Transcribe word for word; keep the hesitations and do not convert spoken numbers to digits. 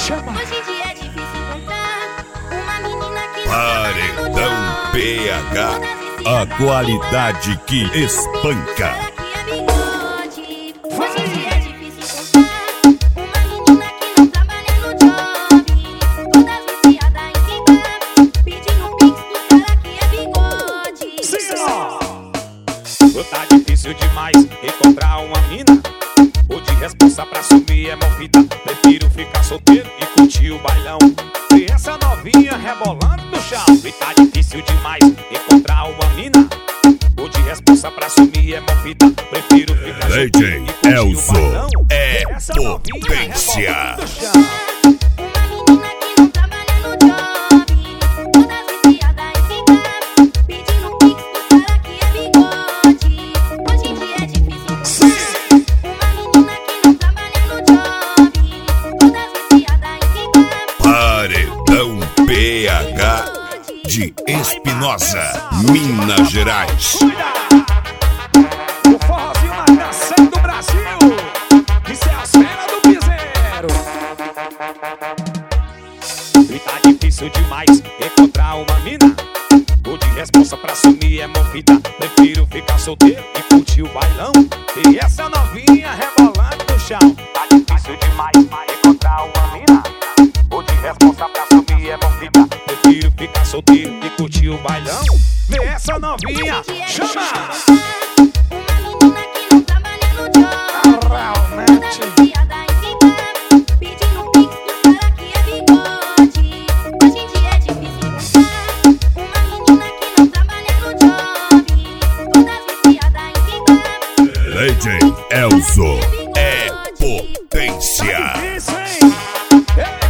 Chama. Hoje em dia é difícil encontrar uma menina que não Paredão trabalha no P H, job. a qualidade que espanca. Será que é bigode? Hoje em dia é difícil encontrar uma menina que não trabalha no job. Toda viciada em ficar pedindo pix pro cara que é bigode. Sim, tá difícil demais encontrar uma mina. O de responsa pra sumir é movida. Prefiro ficar solteiro e curtir o bailão. E essa novinha rebolando no chão. E tá difícil demais encontrar uma mina. O de responsa pra sumir é movida. Prefiro ficar D J solteiro e curtir Elzo o bailão. é E essa novinha potência. rebolando no chão. Uma menina que não trabalha no job. Toda viciada em ficar pedindo pix pro cara que é bigode. Hoje em dia é difícil encontrar uma menina que não trabalha no job. Toda viciada em ficar Paredão P H de Espinosa, Minas Gerais. O forrozinho mais dançante do Brasil. Isso é a cena do piseiro. E tá difícil demais encontrar uma mina. O de responsa pra sumir é movida. Prefiro ficar solteiro e curtir o bailão. E essa novinha rebolando no chão. Tá difícil demais encontrar uma mina. O de responsa pra sumir é movida. Prefiro ficar solteiro e curtir o bailão. Vê essa novinha, chama! uma menina que não trabalha no job. Realmente. Toda viciada em ficar pedindo pix pro cara que é bigode. Hoje em dia é difícil encontrar uma menina que não trabalha no job. Toda viciada em ficar D J Elzo é potência. Isso, hein? Ei!